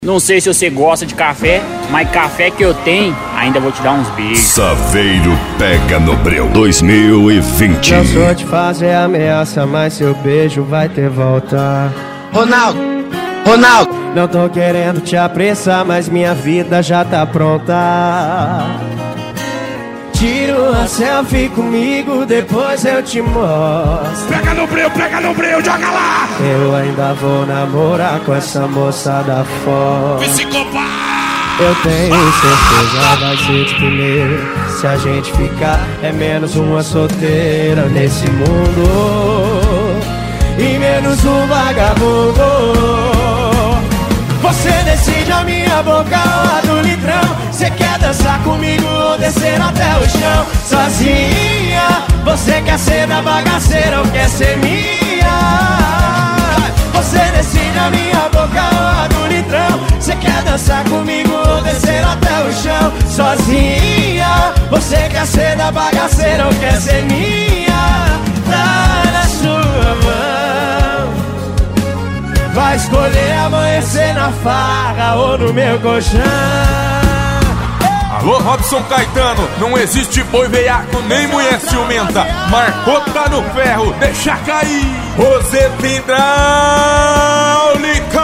Não sei se você gosta de café, mas café que eu tenho, ainda vou te dar uns beijos. Saveiro Pega no Breu 2020. Não sou de fazer ameaça, mas seu beijo vai ter volta. Ronaldo, Não tô querendo te apressar, mas minha vida já tá pronta. Tira uma selfie comigo, depois eu te mostro. Pega no breu, joga lá! Eu ainda vou namorar com essa moça da foto. Psicopata! Eu tenho certeza, vai ser de primeiro. Se a gente ficar, é menos uma solteira nesse mundo e menos um vagabundo. Você decide a minha boca ou a do litrão. Você quer dançar comigo ou descer até o chão? Sozinha, você quer ser da bagaceira ou quer ser minha? Você decide a minha boca ou a do litrão. Você quer dançar comigo ou descer até o chão? Sozinha, você quer ser da bagaceira ou quer ser minha? Tá na sua mão. Vai escolher amanhecer na farra ou no meu colchão. Alô, Robson Caetano, não existe boi veiaco nem mulher ciumenta. Marcou, tá no ferro, deixa cair. Roseta hidráulica.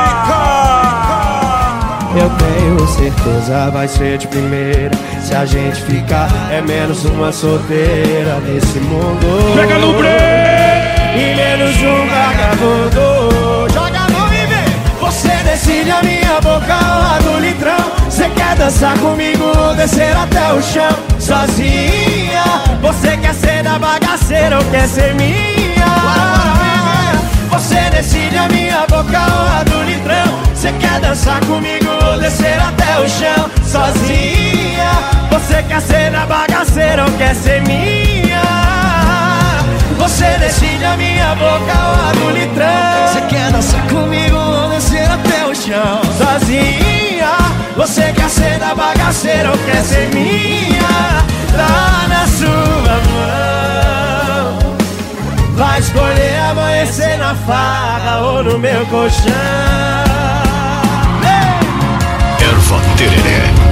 Eu tenho certeza, vai ser de primeira. Se a gente ficar, é menos uma solteira nesse mundo. Pega no breu! E menos um vagabundo. Joga a mão e vem. Você decide a minha boca ou a do litrão. Você quer dançar comigo ou descer até o chão? Sozinha, você quer ser da bagaceira ou quer ser minha? Você decide a minha boca ou a do litrão. Você quer dançar comigo ou descer até o chão? Sozinha, você quer ser da bagaceira ou quer ser minha? Você decide a minha boca ou a do litrão. Você quer dançar comigo ou descer até o chão? Sozinha, você quer ser da bagaceira ou quer ser minha? Tá na sua mão. Vai escolher amanhecer na farra ou no meu colchão. Erva Tereré.